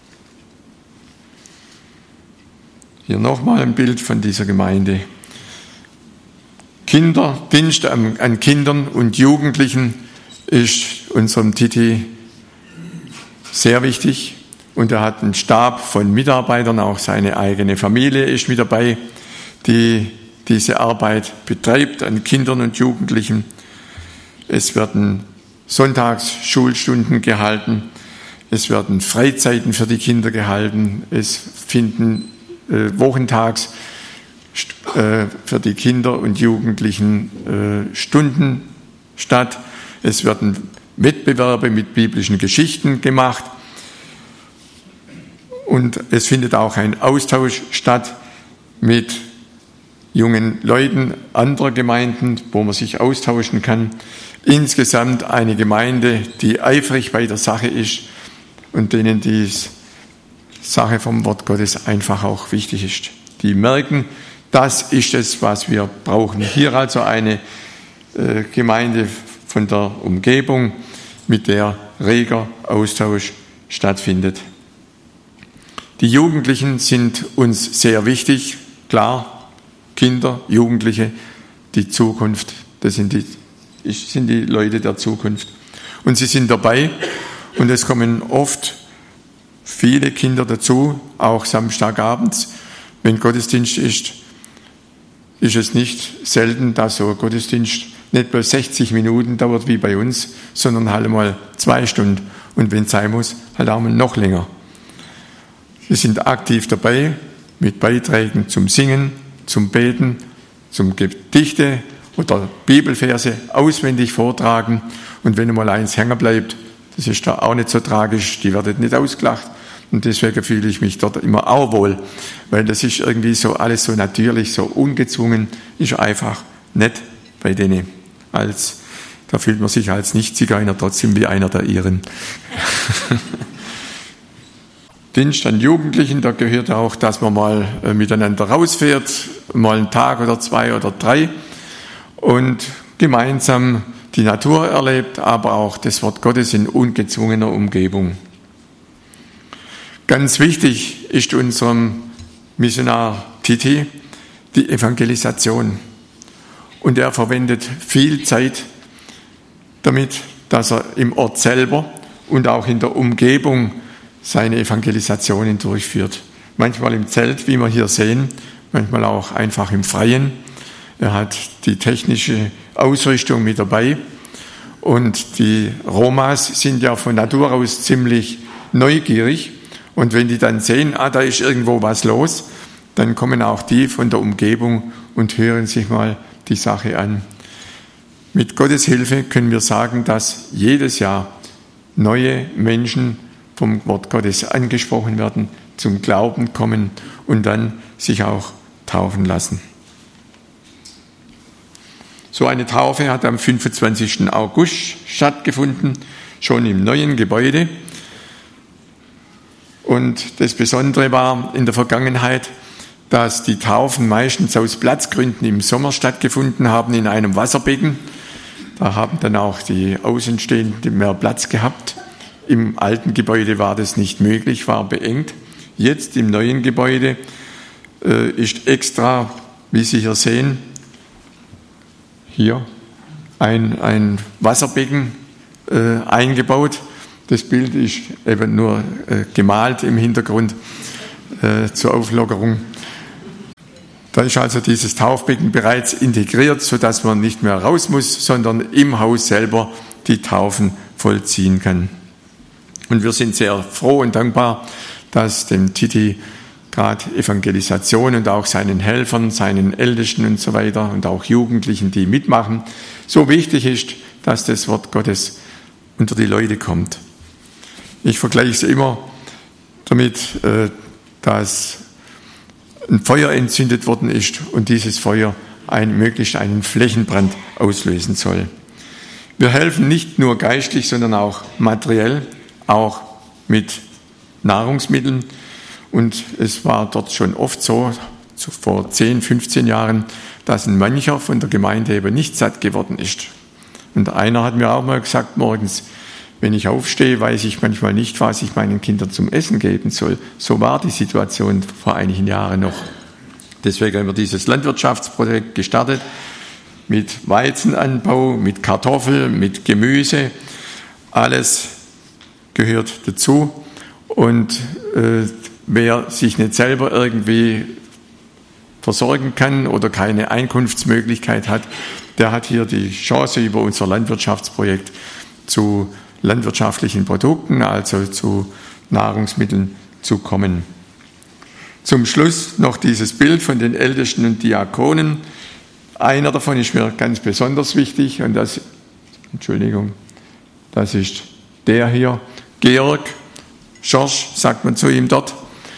Speaker 3: Hier nochmal ein Bild von dieser Gemeinde. Kinderdienst an, an Kindern und Jugendlichen ist unserem Titi sehr wichtig, und er hat einen Stab von Mitarbeitern, auch seine eigene Familie ist mit dabei, die diese Arbeit betreibt an Kindern und Jugendlichen. Es werden Sonntagsschulstunden gehalten, es werden Freizeiten für die Kinder gehalten, es finden äh, wochentags äh, für die Kinder und Jugendlichen äh, Stunden statt. Es werden Wettbewerbe mit biblischen Geschichten gemacht, und es findet auch ein Austausch statt mit jungen Leuten anderer Gemeinden, wo man sich austauschen kann. Insgesamt eine Gemeinde, die eifrig bei der Sache ist und denen die Sache vom Wort Gottes einfach auch wichtig ist. Die merken, das ist es, was wir brauchen. Hier also eine äh, Gemeinde von der Umgebung, mit der reger Austausch stattfindet. Die Jugendlichen sind uns sehr wichtig, klar, Kinder, Jugendliche, die Zukunft, das sind die, sind die Leute der Zukunft. Und sie sind dabei, und es kommen oft viele Kinder dazu, auch Samstagabends, wenn Gottesdienst ist, ist es nicht selten, dass so ein Gottesdienst nicht bloß sechzig Minuten dauert wie bei uns, sondern halt mal zwei Stunden, und wenn es sein muss, halt auch mal noch länger. Sie sind aktiv dabei mit Beiträgen zum Singen, zum Beten, zum Gedichte oder Bibelverse auswendig vortragen, und wenn einmal eins hängen bleibt, das ist da auch nicht so tragisch, die werden nicht ausgelacht, und deswegen fühle ich mich dort immer auch wohl, weil das ist irgendwie so alles so natürlich, so ungezwungen, ist einfach nett bei denen. Als, da fühlt man sich als Nicht-Zigeuner trotzdem wie einer der Iren. Dienst an Jugendlichen, da gehört auch, dass man mal äh, miteinander rausfährt, mal einen Tag oder zwei oder drei und gemeinsam die Natur erlebt, aber auch das Wort Gottes in ungezwungener Umgebung. Ganz wichtig ist unserem Missionar Titi die Evangelisation. Und er verwendet viel Zeit damit, dass er im Ort selber und auch in der Umgebung seine Evangelisationen durchführt. Manchmal im Zelt, wie wir hier sehen, manchmal auch einfach im Freien. Er hat die technische Ausrüstung mit dabei. Und die Romas sind ja von Natur aus ziemlich neugierig. Und wenn die dann sehen, ah, da ist irgendwo was los, dann kommen auch die von der Umgebung und hören sich mal die Sache an. Mit Gottes Hilfe können wir sagen, dass jedes Jahr neue Menschen vom Wort Gottes angesprochen werden, zum Glauben kommen und dann sich auch taufen lassen. So eine Taufe hat am fünfundzwanzigsten August stattgefunden, schon im neuen Gebäude. Und das Besondere war in der Vergangenheit, dass die Taufen meistens aus Platzgründen im Sommer stattgefunden haben in einem Wasserbecken. Da haben dann auch die Außenstehenden mehr Platz gehabt. Im alten Gebäude war das nicht möglich, war beengt. Jetzt im neuen Gebäude äh, ist extra, wie Sie hier sehen, hier ein, ein Wasserbecken äh, eingebaut. Das Bild ist eben nur äh, gemalt im Hintergrund äh, zur Auflockerung. Da ist also dieses Taufbecken bereits integriert, sodass man nicht mehr raus muss, sondern im Haus selber die Taufen vollziehen kann. Und wir sind sehr froh und dankbar, dass dem Titi gerade Evangelisation und auch seinen Helfern, seinen Ältesten und so weiter und auch Jugendlichen, die mitmachen, so wichtig ist, dass das Wort Gottes unter die Leute kommt. Ich vergleiche es immer damit, dass ein Feuer entzündet worden ist und dieses Feuer ein, möglichst einen Flächenbrand auslösen soll. Wir helfen nicht nur geistlich, sondern auch materiell, auch mit Nahrungsmitteln. Und es war dort schon oft so, so vor zehn, fünfzehn Jahren, dass ein mancher von der Gemeinde eben nicht satt geworden ist. Und einer hat mir auch mal gesagt morgens, wenn ich aufstehe, weiß ich manchmal nicht, was ich meinen Kindern zum Essen geben soll. So war die Situation vor einigen Jahren noch. Deswegen haben wir dieses Landwirtschaftsprojekt gestartet mit Weizenanbau, mit Kartoffeln, mit Gemüse. Alles gehört dazu. Und äh, wer sich nicht selber irgendwie versorgen kann oder keine Einkunftsmöglichkeit hat, der hat hier die Chance, über unser Landwirtschaftsprojekt zu landwirtschaftlichen Produkten, also zu Nahrungsmitteln zu kommen. Zum Schluss noch dieses Bild von den Ältesten und Diakonen. Einer davon ist mir ganz besonders wichtig und das, Entschuldigung, das ist der hier, Georg Schorsch, sagt man zu ihm dort.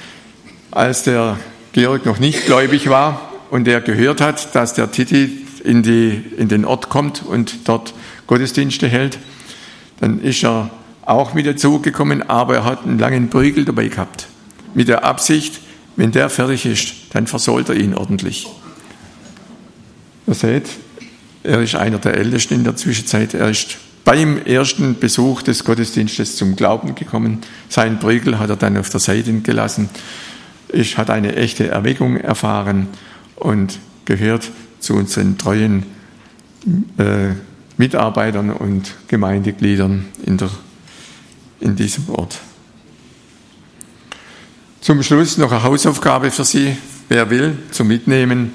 Speaker 3: Als der Georg noch nicht gläubig war und er gehört hat, dass der Titi in, die, in den Ort kommt und dort Gottesdienste hält, dann ist er auch mit dazu gekommen, aber er hat einen langen Prügel dabei gehabt. Mit der Absicht, wenn der fertig ist, dann versohlt er ihn ordentlich. Ihr seht, er ist einer der Ältesten in der Zwischenzeit. Er ist beim ersten Besuch des Gottesdienstes zum Glauben gekommen. Seinen Prügel hat er dann auf der Seite gelassen. Er hat eine echte Erweckung erfahren und gehört zu unseren treuen äh, Mitarbeitern und Gemeindegliedern in, der, in diesem Ort. Zum Schluss noch eine Hausaufgabe für Sie, wer will, zum Mitnehmen.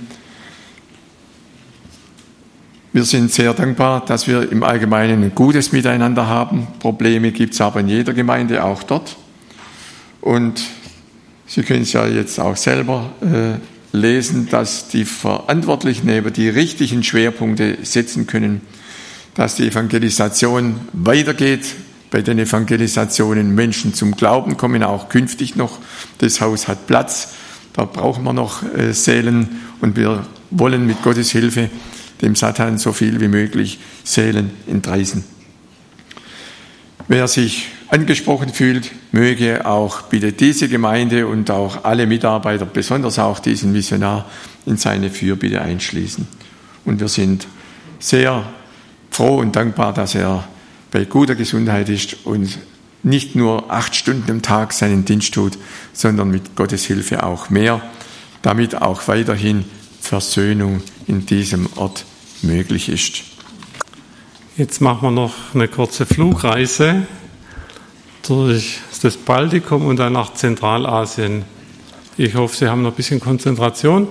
Speaker 3: Wir sind sehr dankbar, dass wir im Allgemeinen ein gutes Miteinander haben. Probleme gibt es aber in jeder Gemeinde, auch dort. Und Sie können es ja jetzt auch selber äh, lesen, dass die Verantwortlichen eben die richtigen Schwerpunkte setzen können, dass die Evangelisation weitergeht, bei den Evangelisationen Menschen zum Glauben kommen, auch künftig noch. Das Haus hat Platz, da brauchen wir noch äh, Seelen und wir wollen mit Gottes Hilfe dem Satan so viel wie möglich Seelen entreißen. Wer sich angesprochen fühlt, möge auch bitte diese Gemeinde und auch alle Mitarbeiter, besonders auch diesen Missionar, in seine Fürbitte einschließen. Und wir sind sehr froh und dankbar, dass er bei guter Gesundheit ist und nicht nur acht Stunden am Tag seinen Dienst tut, sondern mit Gottes Hilfe auch mehr, damit auch weiterhin Versöhnung in diesem Ort möglich ist.
Speaker 2: Jetzt machen wir noch eine kurze Flugreise durch das Baltikum und dann nach Zentralasien. Ich hoffe, Sie haben noch ein bisschen Konzentration.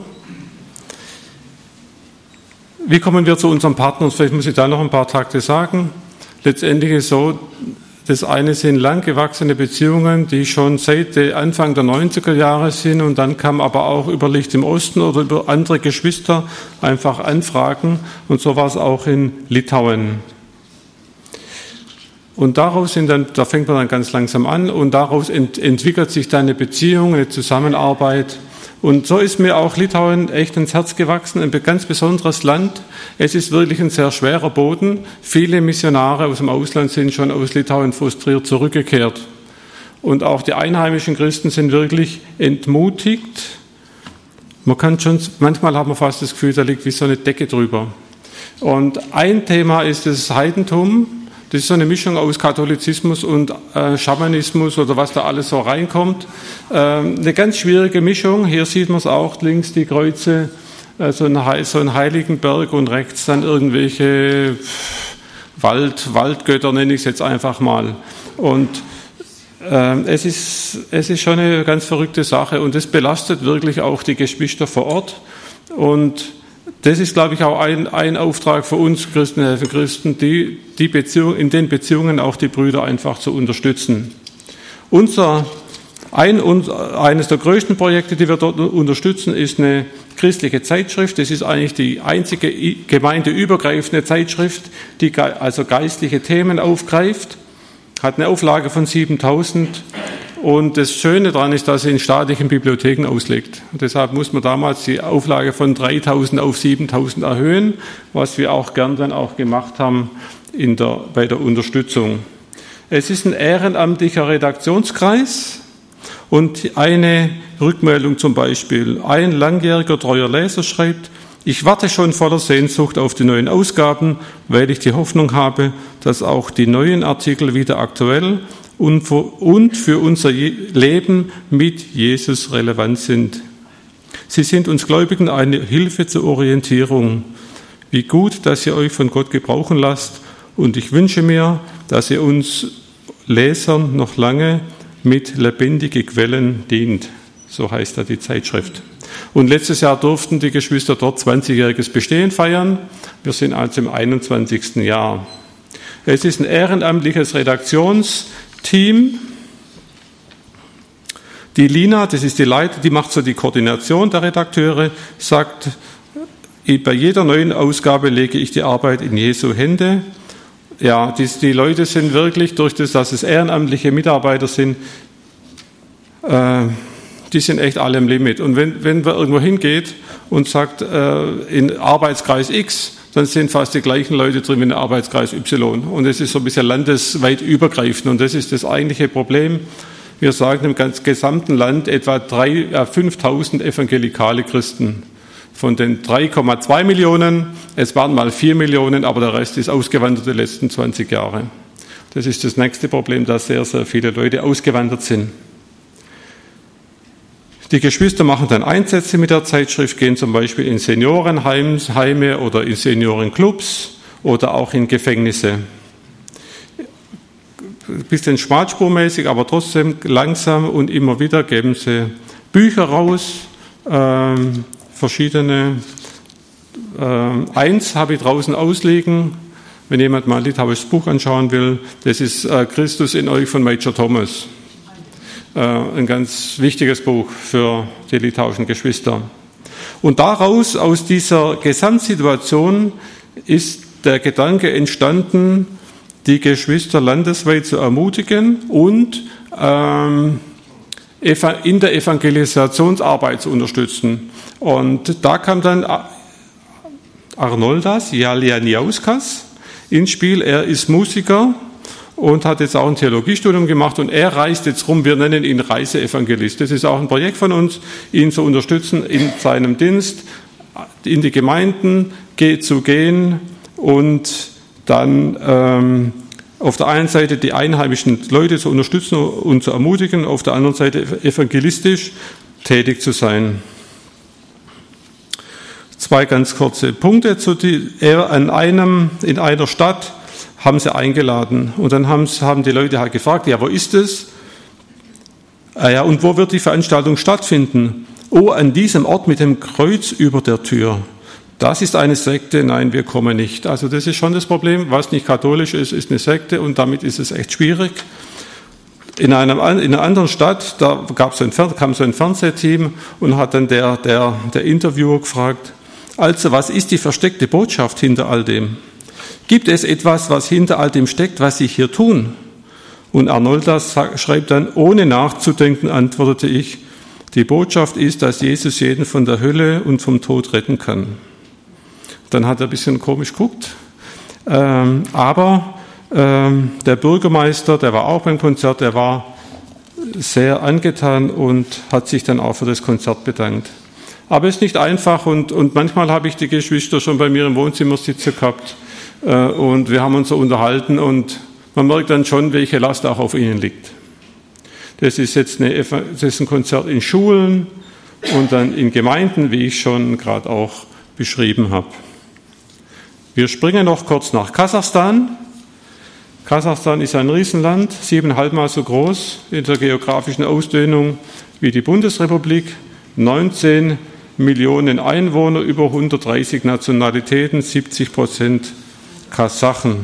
Speaker 2: Wie kommen wir zu unserem Partner? Vielleicht muss ich da noch ein paar Takte sagen. Letztendlich ist es so, das eine sind lang gewachsene Beziehungen, die schon seit Anfang der neunziger Jahre sind, und dann kam aber auch über Licht im Osten oder über andere Geschwister einfach Anfragen, und so war es auch in Litauen. Und daraus sind dann, da fängt man dann ganz langsam an, und daraus ent, entwickelt sich dann eine Beziehung, eine Zusammenarbeit. Und so ist mir auch Litauen echt ins Herz gewachsen, ein ganz besonderes Land. Es ist wirklich ein sehr schwerer Boden. Viele Missionare aus dem Ausland sind schon aus Litauen frustriert zurückgekehrt. Und auch die einheimischen Christen sind wirklich entmutigt. Man kann schon, manchmal hat man fast das Gefühl, da liegt wie so eine Decke drüber. Und ein Thema ist das Heidentum. Das ist so eine Mischung aus Katholizismus und äh, Schamanismus oder was da alles so reinkommt. Ähm, eine ganz schwierige Mischung. Hier sieht man es auch, links die Kreuze, äh, so, ein, so einen heiligen Berg, und rechts dann irgendwelche Wald, Waldgötter, nenne ich es jetzt einfach mal. Und äh, es ist, es ist schon eine ganz verrückte Sache, und das belastet wirklich auch die Geschwister vor Ort. Und das ist, glaube ich, auch ein, ein Auftrag für uns Christen helfen Christen, die, die Beziehung, in den Beziehungen auch die Brüder einfach zu unterstützen. Unser, ein, eines der größten Projekte, die wir dort unterstützen, ist eine christliche Zeitschrift. Das ist eigentlich die einzige gemeindeübergreifende Zeitschrift, die also geistliche Themen aufgreift. Hat eine Auflage von siebentausend. Und das Schöne daran ist, dass sie in staatlichen Bibliotheken auslegt. Und deshalb muss man damals die Auflage von dreitausend auf siebentausend erhöhen, was wir auch gern dann auch gemacht haben in der, bei der Unterstützung. Es ist ein ehrenamtlicher Redaktionskreis, und eine Rückmeldung zum Beispiel. Ein langjähriger treuer Leser schreibt: Ich warte schon voller Sehnsucht auf die neuen Ausgaben, weil ich die Hoffnung habe, dass auch die neuen Artikel wieder aktuell und für unser Leben mit Jesus relevant sind. Sie sind uns Gläubigen eine Hilfe zur Orientierung. Wie gut, dass ihr euch von Gott gebrauchen lasst, und ich wünsche mir, dass ihr uns Lesern noch lange mit lebendigen Quellen dient. So heißt da die Zeitschrift. Und letztes Jahr durften die Geschwister dort zwanzigjähriges Bestehen feiern. Wir sind also im einundzwanzigsten Jahr. Es ist ein ehrenamtliches Redaktionsteam. Die Lina, das ist die Leiter, die macht so die Koordination der Redakteure, sagt, bei jeder neuen Ausgabe lege ich die Arbeit in Jesu Hände. Ja, die, die Leute sind wirklich, durch das, dass es ehrenamtliche Mitarbeiter sind, äh, die sind echt alle im Limit. Und wenn, wenn man irgendwo hingeht und sagt, äh, in Arbeitskreis X, dann sind fast die gleichen Leute drin wie in Arbeitskreis Y. Und es ist so ein bisschen landesweit übergreifend. Und das ist das eigentliche Problem. Wir sagen im ganz gesamten Land etwa drei, äh, fünftausend evangelikale Christen. Von den drei Komma zwei Millionen, es waren mal vier Millionen, aber der Rest ist ausgewandert die letzten zwanzig Jahre. Das ist das nächste Problem, dass sehr, sehr viele Leute ausgewandert sind. Die Geschwister machen dann Einsätze mit der Zeitschrift, gehen zum Beispiel in Seniorenheime oder in Seniorenclubs oder auch in Gefängnisse. Ein bisschen schmalspurmäßig, aber trotzdem langsam und immer wieder geben sie Bücher raus, ähm, verschiedene. Ähm, eins habe ich draußen ausliegen, wenn jemand mal ein litauisches Buch anschauen will. Das ist äh, Christus in euch von Major Thomas. Ein ganz wichtiges Buch für die litauischen Geschwister. Und daraus, aus dieser Gesamtsituation, ist der Gedanke entstanden, die Geschwister landesweit zu ermutigen und ähm, in der Evangelisationsarbeit zu unterstützen. Und da kam dann Arnoldas Jalianiauskas ins Spiel. Er ist Musiker und hat jetzt auch ein Theologiestudium gemacht, und er reist jetzt rum, wir nennen ihn Reiseevangelist. Das ist auch ein Projekt von uns, ihn zu unterstützen in seinem Dienst, in die Gemeinden zu gehen und dann ähm, auf der einen Seite die einheimischen Leute zu unterstützen und zu ermutigen, auf der anderen Seite evangelistisch tätig zu sein. Zwei ganz kurze Punkte. Zu die, er an einem, in einer Stadt haben sie eingeladen. Und dann haben, haben die Leute halt gefragt, ja, wo ist es? Ah ja, und wo wird die Veranstaltung stattfinden? Oh, an diesem Ort mit dem Kreuz über der Tür. Das ist eine Sekte, nein, wir kommen nicht. Also das ist schon das Problem. Was nicht katholisch ist, ist eine Sekte und damit ist es echt schwierig. In, einem, in einer anderen Stadt, da gab so ein, kam so ein Fernsehteam und hat dann der, der, der Interviewer gefragt, also was ist die versteckte Botschaft hinter all dem? Gibt es etwas, was hinter all dem steckt, was Sie hier tun? Und Arnoldas schreibt dann, ohne nachzudenken, antwortete ich, die Botschaft ist, dass Jesus jeden von der Hölle und vom Tod retten kann. Dann hat er ein bisschen komisch geguckt, ähm, aber ähm, der Bürgermeister, der war auch beim Konzert, der war sehr angetan und hat sich dann auch für das Konzert bedankt. Aber es ist nicht einfach und, und manchmal habe ich die Geschwister schon bei mir im Wohnzimmer sitzen gehabt äh, und wir haben uns so unterhalten und man merkt dann schon, welche Last auch auf ihnen liegt. Das ist jetzt eine, das ist ein Konzert in Schulen und dann in Gemeinden, wie ich schon gerade auch beschrieben habe. Wir springen noch kurz nach Kasachstan. Kasachstan ist ein Riesenland, siebeneinhalbmal so groß in der geografischen Ausdehnung wie die Bundesrepublik, neunzehn Millionen Einwohner, über hundertdreißig Nationalitäten, siebzig Prozent Kasachen.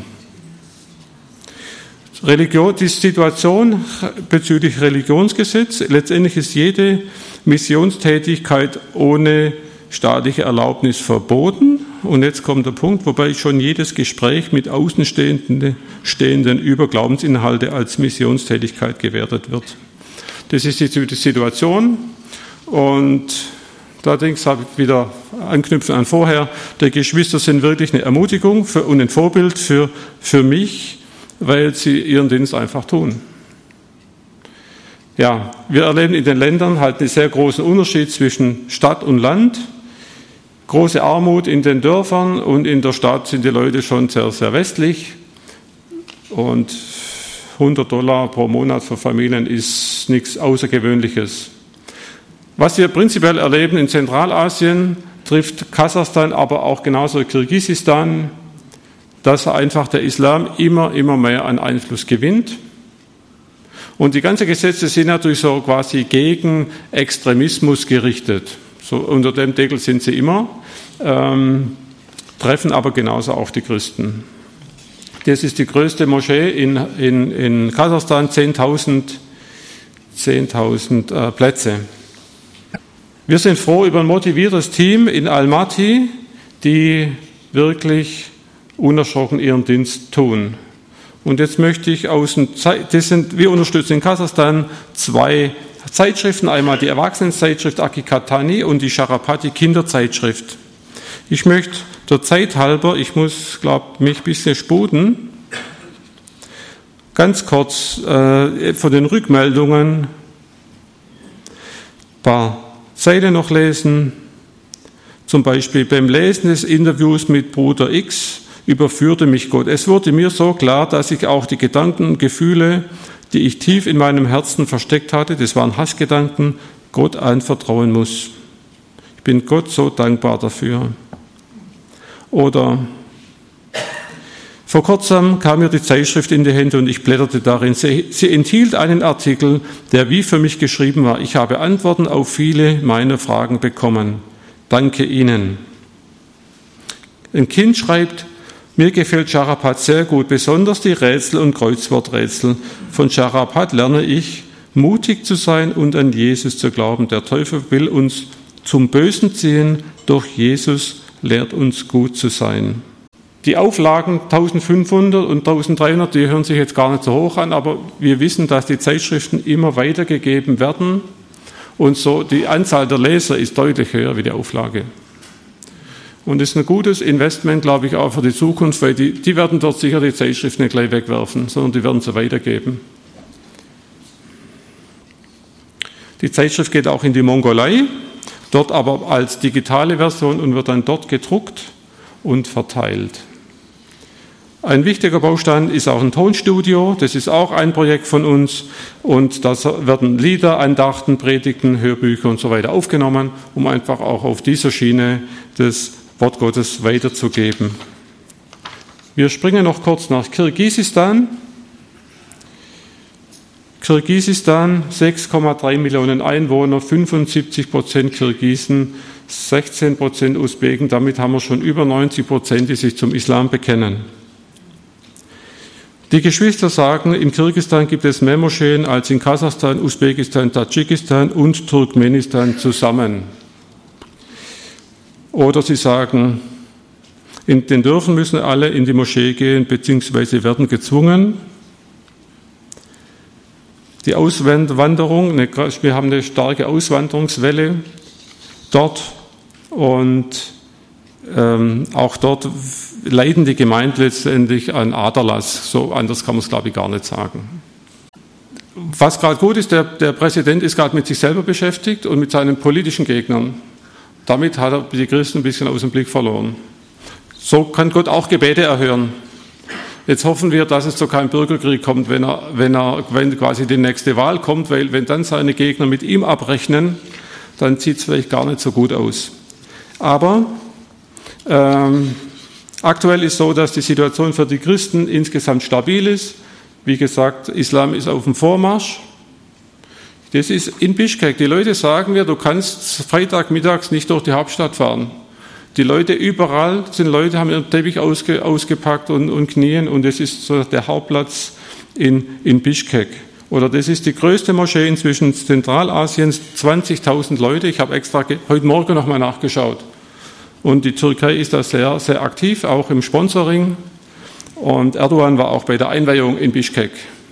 Speaker 2: Religion, die Situation bezüglich Religionsgesetz, letztendlich ist jede Missionstätigkeit ohne staatliche Erlaubnis verboten. Und jetzt kommt der Punkt, wobei schon jedes Gespräch mit Außenstehenden Stehenden über Glaubensinhalte als Missionstätigkeit gewertet wird. Das ist die Situation. Und allerdings habe ich wieder anknüpfen an vorher, die Geschwister sind wirklich eine Ermutigung für, und ein Vorbild für, für mich, weil sie ihren Dienst einfach tun. Ja, wir erleben in den Ländern halt einen sehr großen Unterschied zwischen Stadt und Land. Große Armut in den Dörfern und in der Stadt sind die Leute schon sehr, sehr westlich. Und hundert Dollar pro Monat für Familien ist nichts Außergewöhnliches. Was wir prinzipiell erleben in Zentralasien, trifft Kasachstan, aber auch genauso Kirgisistan, dass einfach der Islam immer, immer mehr an Einfluss gewinnt. Und die ganzen Gesetze sind natürlich so quasi gegen Extremismus gerichtet. So unter dem Deckel sind sie immer, ähm, treffen aber genauso auch die Christen. Das ist die größte Moschee in, in, in Kasachstan, zehntausend äh, Plätze. Wir sind froh über ein motiviertes Team in Almaty, die wirklich unerschrocken ihren Dienst tun. Und jetzt möchte ich aus dem Zeit, das sind, wir unterstützen in Kasachstan zwei Zeitschriften, einmal die Erwachsenenzeitschrift Akikatani und die Sharapati Kinderzeitschrift. Ich möchte der Zeit halber, ich muss, glaube mich ein bisschen sputen, ganz kurz äh, von den Rückmeldungen ein paar Zeilen noch lesen. Zum Beispiel beim Lesen des Interviews mit Bruder X überführte mich Gott. Es wurde mir so klar, dass ich auch die Gedanken und Gefühle, die ich tief in meinem Herzen versteckt hatte, das waren Hassgedanken, Gott anvertrauen muss. Ich bin Gott so dankbar dafür. Oder vor kurzem kam mir die Zeitschrift in die Hände und ich blätterte darin. Sie, sie enthielt einen Artikel, der wie für mich geschrieben war. Ich habe Antworten auf viele meiner Fragen bekommen. Danke Ihnen. Ein Kind schreibt, mir gefällt Charapat sehr gut, besonders die Rätsel und Kreuzworträtsel. Von Charapat lerne ich, mutig zu sein und an Jesus zu glauben. Der Teufel will uns zum Bösen ziehen, doch Jesus lehrt uns gut zu sein. Die Auflagen eintausendfünfhundert und eintausenddreihundert, die hören sich jetzt gar nicht so hoch an, aber wir wissen, dass die Zeitschriften immer weitergegeben werden und so die Anzahl der Leser ist deutlich höher wie die Auflage. Und das ist ein gutes Investment, glaube ich, auch für die Zukunft, weil die, die werden dort sicher die Zeitschriften nicht gleich wegwerfen, sondern die werden sie weitergeben. Die Zeitschrift geht auch in die Mongolei, dort aber als digitale Version und wird dann dort gedruckt und verteilt. Ein wichtiger Baustein ist auch ein Tonstudio. Das ist auch ein Projekt von uns. Und da werden Lieder, Andachten, Predigten, Hörbücher und so weiter aufgenommen, um einfach auch auf dieser Schiene das Wort Gottes weiterzugeben. Wir springen noch kurz nach Kirgisistan. Kirgisistan, sechs Komma drei Millionen Einwohner, fünfundsiebzig Prozent Kirgisen, sechzehn Prozent Usbeken. Damit haben wir schon über neunzig Prozent, die sich zum Islam bekennen. Die Geschwister sagen, im Kirgisistan gibt es mehr Moscheen als in Kasachstan, Usbekistan, Tadschikistan und Turkmenistan zusammen. Oder sie sagen, in den Dörfern müssen alle in die Moschee gehen, beziehungsweise werden gezwungen. Die Auswanderung, wir haben eine starke Auswanderungswelle dort und ähm, auch dort leiden die Gemeinden letztendlich an Aderlass. So anders kann man es, glaube ich, gar nicht sagen. Was gerade gut ist, der, der Präsident ist gerade mit sich selber beschäftigt und mit seinen politischen Gegnern. Damit hat er die Christen ein bisschen aus dem Blick verloren. So kann Gott auch Gebete erhören. Jetzt hoffen wir, dass es zu keinem Bürgerkrieg kommt, wenn, er, wenn, er, wenn quasi die nächste Wahl kommt, weil wenn dann seine Gegner mit ihm abrechnen, dann sieht es vielleicht gar nicht so gut aus. Aber ähm, aktuell ist so, dass die Situation für die Christen insgesamt stabil ist. Wie gesagt, Islam ist auf dem Vormarsch. Das ist in Bischkek. Die Leute sagen mir, du kannst Freitagmittags nicht durch die Hauptstadt fahren. Die Leute überall sind Leute, haben ihren Teppich ausge, ausgepackt und, und knien und das ist so der Hauptplatz in, in Bischkek. Oder das ist die größte Moschee inzwischen Zentralasiens, zwanzigtausend Leute. Ich habe extra ge- heute Morgen nochmal nachgeschaut. Und die Türkei ist da sehr, sehr aktiv, auch im Sponsoring. Und Erdogan war auch bei der Einweihung in Bischkek.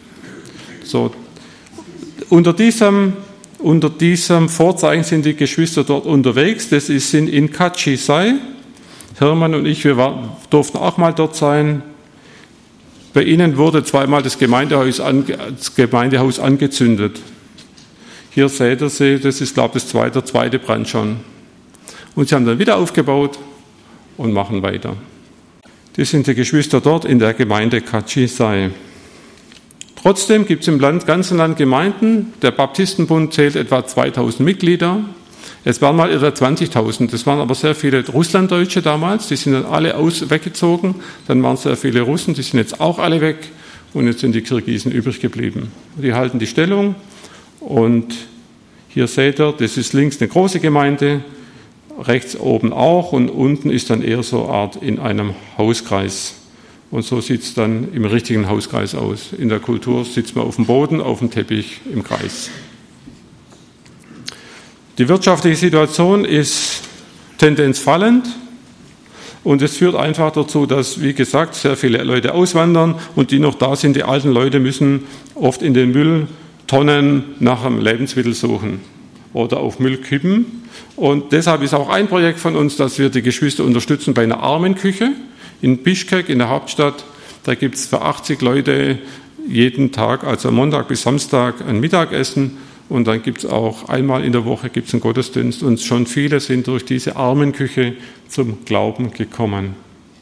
Speaker 2: So. Unter diesem Unter diesem Vorzeichen sind die Geschwister dort unterwegs. Das ist, sind in Kachisai. Hermann und ich, wir war, durften auch mal dort sein. Bei ihnen wurde zweimal das Gemeindehaus, ange, das Gemeindehaus angezündet. Hier seht ihr sie, das ist, glaube ich, das zweite, der zweite Brand schon. Und sie haben dann wieder aufgebaut und machen weiter. Das sind die Geschwister dort in der Gemeinde Kachisai. Trotzdem gibt es im Land, ganzen Land Gemeinden. Der Baptistenbund zählt etwa zweitausend Mitglieder. Es waren mal etwa zwanzigtausend. Das waren aber sehr viele Russlanddeutsche damals. Die sind dann alle aus, weggezogen. Dann waren sehr viele Russen. Die sind jetzt auch alle weg. Und jetzt sind die Kirgisen übrig geblieben. Die halten die Stellung. Und hier seht ihr, das ist links eine große Gemeinde. Rechts oben auch. Und unten ist dann eher so eine Art in einem Hauskreis. Und so sieht es dann im richtigen Hauskreis aus. In der Kultur sitzt man auf dem Boden, auf dem Teppich, im Kreis. Die wirtschaftliche Situation ist Tendenz fallend und es führt einfach dazu, dass, wie gesagt, sehr viele Leute auswandern und die noch da sind, die alten Leute müssen oft in den Mülltonnen nach einem Lebensmittel suchen oder auf Müll kippen. Und deshalb ist auch ein Projekt von uns, dass wir die Geschwister unterstützen bei einer Armenküche. In Bischkek, in der Hauptstadt, da gibt es für achtzig Leute jeden Tag, also Montag bis Samstag, ein Mittagessen und dann gibt es auch einmal in der Woche gibt's einen Gottesdienst und schon viele sind durch diese Armenküche zum Glauben gekommen.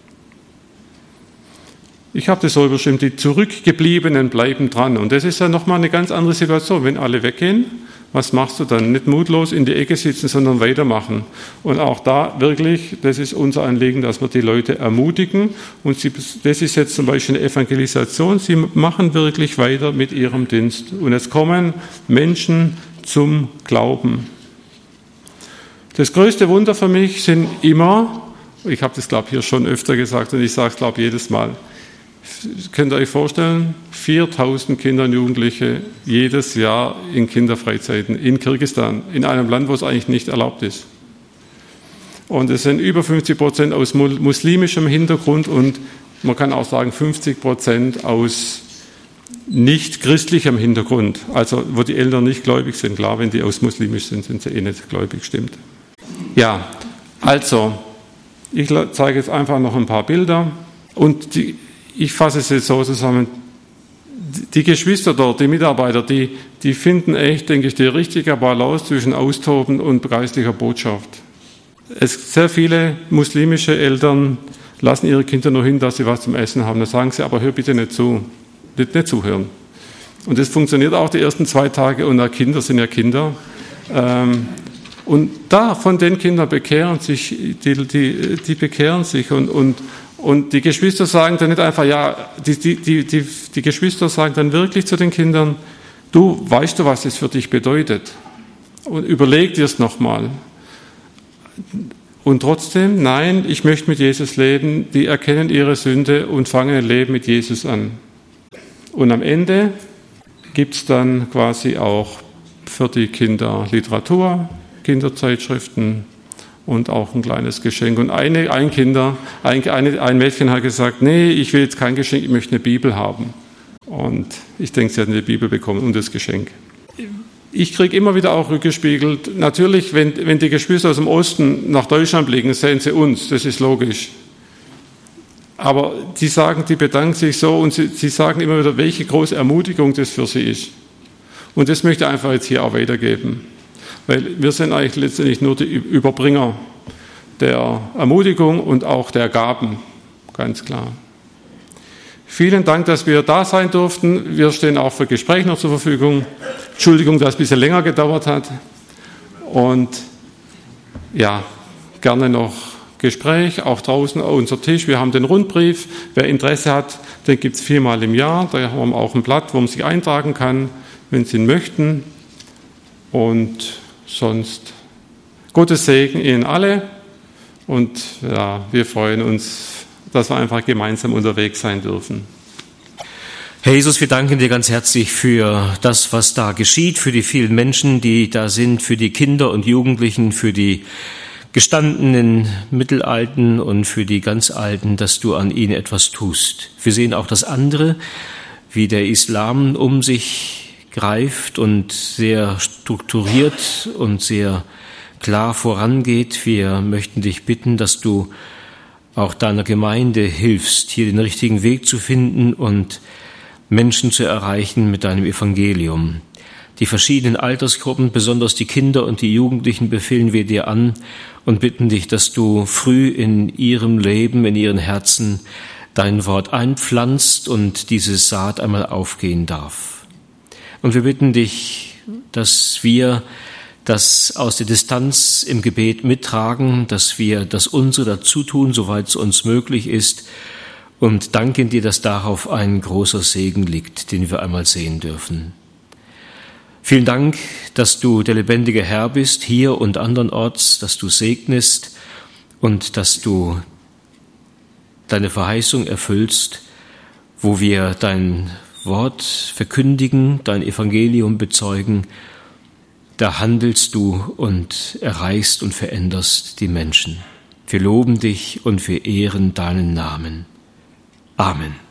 Speaker 2: Ich habe das so überschrieben, die Zurückgebliebenen bleiben dran und das ist ja nochmal eine ganz andere Situation, wenn alle weggehen. Was machst du dann? Nicht mutlos in die Ecke sitzen, sondern weitermachen. Und auch da wirklich, das ist unser Anliegen, dass wir die Leute ermutigen. Und sie, das ist jetzt zum Beispiel eine Evangelisation. Sie machen wirklich weiter mit ihrem Dienst. Und es kommen Menschen zum Glauben. Das größte Wunder für mich sind immer, ich habe das, glaube ich, hier schon öfter gesagt und ich sage es, glaube ich, jedes Mal, könnt ihr euch vorstellen, viertausend Kinder und Jugendliche jedes Jahr in Kinderfreizeiten in Kirgisistan, in einem Land, wo es eigentlich nicht erlaubt ist. Und es sind über fünfzig Prozent aus muslimischem Hintergrund und man kann auch sagen fünfzig Prozent aus nicht christlichem Hintergrund, also wo die Eltern nicht gläubig sind. Klar, wenn die aus muslimisch sind, sind sie eh nicht gläubig, stimmt. Ja, also, ich zeige jetzt einfach noch ein paar Bilder und die Ich fasse es jetzt so zusammen, die Geschwister dort, die Mitarbeiter, die, die finden echt, denke ich, die richtige Balance zwischen Austoben und geistlicher Botschaft. Es sehr viele muslimische Eltern lassen ihre Kinder nur hin, dass sie was zum Essen haben. Dann sagen sie, aber hör bitte nicht zu, nicht, nicht zuhören. Und das funktioniert auch die ersten zwei Tage und Kinder sind ja Kinder. Ähm, und da von den Kindern bekehren sich, die, die, die bekehren sich und, und, und die Geschwister sagen dann nicht einfach, ja, die, die, die, die, die Geschwister sagen dann wirklich zu den Kindern, du, weißt du, was das für dich bedeutet? Und überleg dir es nochmal. Und trotzdem, nein, ich möchte mit Jesus leben. Die erkennen ihre Sünde und fangen ein Leben mit Jesus an. Und am Ende gibt es dann quasi auch für die Kinder Literatur, Kinderzeitschriften und auch ein kleines Geschenk. Und eine, ein, Kinder, ein, eine, ein Mädchen hat gesagt, nee, ich will jetzt kein Geschenk, ich möchte eine Bibel haben. Und ich denke, sie hat eine Bibel bekommen und das Geschenk. Ich kriege immer wieder auch rückgespiegelt, natürlich, wenn, wenn die Geschwister aus dem Osten nach Deutschland blicken, sehen sie uns, das ist logisch. Aber die sagen, die bedanken sich so und sie, sie sagen immer wieder, welche große Ermutigung das für sie ist. Und das möchte ich einfach jetzt hier auch weitergeben. Weil wir sind eigentlich letztendlich nur die Überbringer der Ermutigung und auch der Gaben, ganz klar. Vielen Dank, dass wir da sein durften. Wir stehen auch für Gespräche noch zur Verfügung. Entschuldigung, dass es ein bisschen länger gedauert hat. Und ja, gerne noch Gespräch, auch draußen auf unser Tisch. Wir haben den Rundbrief. Wer Interesse hat, den gibt es viermal im Jahr. Da haben wir auch ein Blatt, wo man sich eintragen kann, wenn Sie ihn möchten. Und sonst Gottes Segen Ihnen alle. Und ja, wir freuen uns, dass wir einfach gemeinsam unterwegs sein dürfen.
Speaker 1: Herr Jesus, wir danken dir ganz herzlich für das, was da geschieht, für die vielen Menschen, die da sind, für die Kinder und Jugendlichen, für die gestandenen Mittelalten und für die ganz Alten, dass du an ihnen etwas tust. Wir sehen auch das andere, wie der Islam um sich greift und sehr strukturiert und sehr klar vorangeht. Wir möchten dich bitten, dass du auch deiner Gemeinde hilfst, hier den richtigen Weg zu finden und Menschen zu erreichen mit deinem Evangelium. Die verschiedenen Altersgruppen, besonders die Kinder und die Jugendlichen, befehlen wir dir an und bitten dich, dass du früh in ihrem Leben, in ihren Herzen dein Wort einpflanzt und diese Saat einmal aufgehen darf. Und wir bitten dich, dass wir das aus der Distanz im Gebet mittragen, dass wir das unsere dazu tun, soweit es uns möglich ist, und danken dir, dass darauf ein großer Segen liegt, den wir einmal sehen dürfen. Vielen Dank, dass du der lebendige Herr bist, hier und andernorts, dass du segnest und dass du deine Verheißung erfüllst, wo wir dein Wort verkündigen, dein Evangelium bezeugen. Da handelst du und erreichst und veränderst die Menschen. Wir loben dich und wir ehren deinen Namen. Amen.